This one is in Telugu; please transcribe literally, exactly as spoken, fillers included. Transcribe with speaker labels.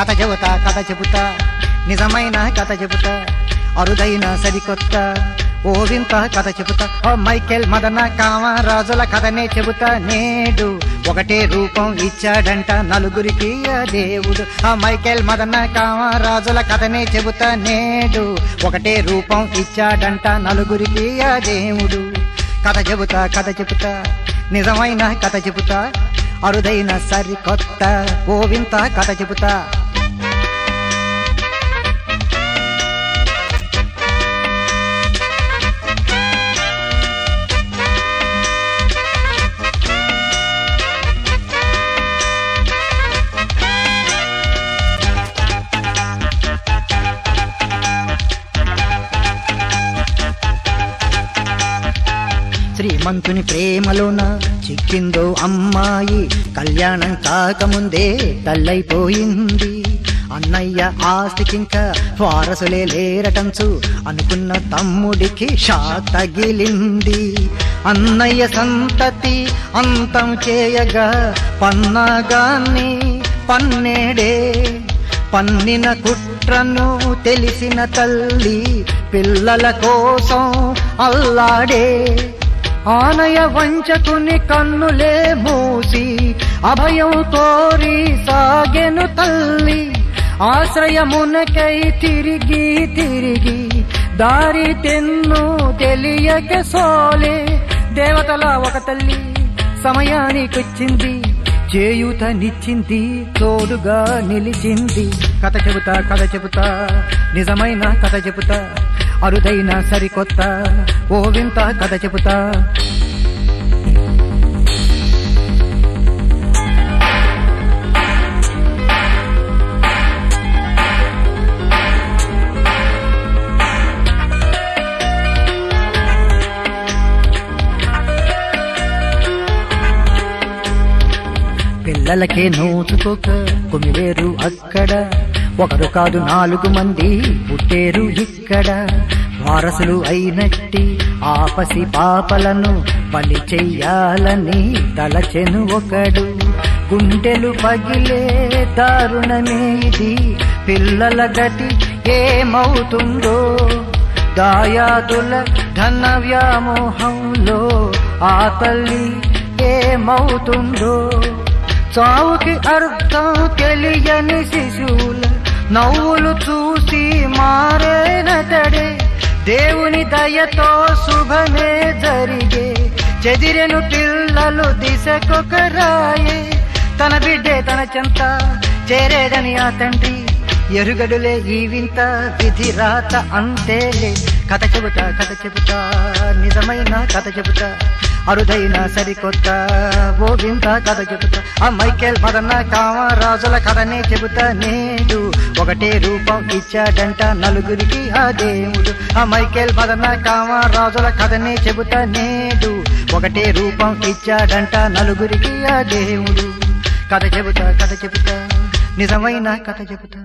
Speaker 1: కథ చెబుతా కథ చెబుతా నిజమైన కథ చెబుతా అరుదైన సరికొత్త ఓ వింత కథ చెబుతా ఓ మైకేల్ మదన కామరాజుల కథనే చెబుతా నేడు ఒకటే రూపం ఇచ్చాడంట నలుగురికి ఆ దేవుడు ఆ మైకేల్ మదన కామరాజుల కథనే చెబుతా నేడు ఒకటే రూపం ఇచ్చాడంట నలుగురికి ఆ దేవుడు కథ చెబుతా కథ చెబుతా నిజమైన కథ చెబుతా అరుదైన సరికొత్త ఓ వింత కథ చెబుతా శ్రీమంతుని ప్రేమలోన చిక్కిందో అమ్మాయి కళ్యాణం కాకముందే తల్లైపోయింది అన్నయ్య ఆస్తికింకా వారసులే లేరటంచు అనుకున్న తమ్ముడికి షాక్ తగిలింది అన్నయ్య సంతతి అంతం చేయగా పన్నాగాన్ని పన్నేడే పన్నిన కుట్రను తెలిసిన తల్లి పిల్లల కోసం అల్లాడే ఆనయ వంచకుని కన్నులే మూసి అభయం కోరి సాగెను తల్లి ఆశ్రయమునకై తిరిగి తిరిగి దారి తెన్ను తెలియక సోలే దేవతల ఒక తల్లి సమయానికొచ్చింది చేయూతనిచ్చింది తోడుగా నిలిచింది కథ చెబుతా కథ చెబుతా నిజమైన కథ చెబుతా అరుదైన సరికొత్త ఓ వింత కథ చెబుతా పిల్లలకే నోచుకోక కుమిరేరు అక్కడ ఒకరు కాదు నాలుగు మంది పుట్టేరు ఇక్కడ వారసులు అయినట్టి ఆపసి పాపలను బలి చెయ్యాలని తలచెను ఒకడు గుండెలు పగిలే దారుణమే ఇది పిల్లల గతి ఏమవుతుందో దాయాదుల ధన వ్యామోహంలో ఆ తల్లి ఏమవుతుందో చావుకి అర్థం తెలియని శిశువుల నవ్వులు చూసి మారేనతడే దేవుని దయతో శుభమే జరిగే చెదిరెను పిల్లలు దిశకొకరాయే తన బిడ్డే తన చెంత చేరేదని ఆ తండ్రి ఎరుగడులే ఈ వింత విధి రాత అంతేలే కథ చెబుతా కథ చెబుతా నిజమైన కథ చెబుతా అరుదైన సరికొత్త ఓ వింత కథ చెబుతా ఆ మైకేల్ మదన కామరాజుల కథనే చెబుతా నేడు ఒకటే రూపం ఇచ్చాడంట నలుగురికి ఆ దేవుడు ఆ మైకేల్ మదన కామరాజుల కథనే చెబుతా నేడు ఒకటే రూపం ఇచ్చాడంట నలుగురికి ఆ దేవుడు కథ చెబుతా కథ చెబుతా నిజమైన కథ చెబుతా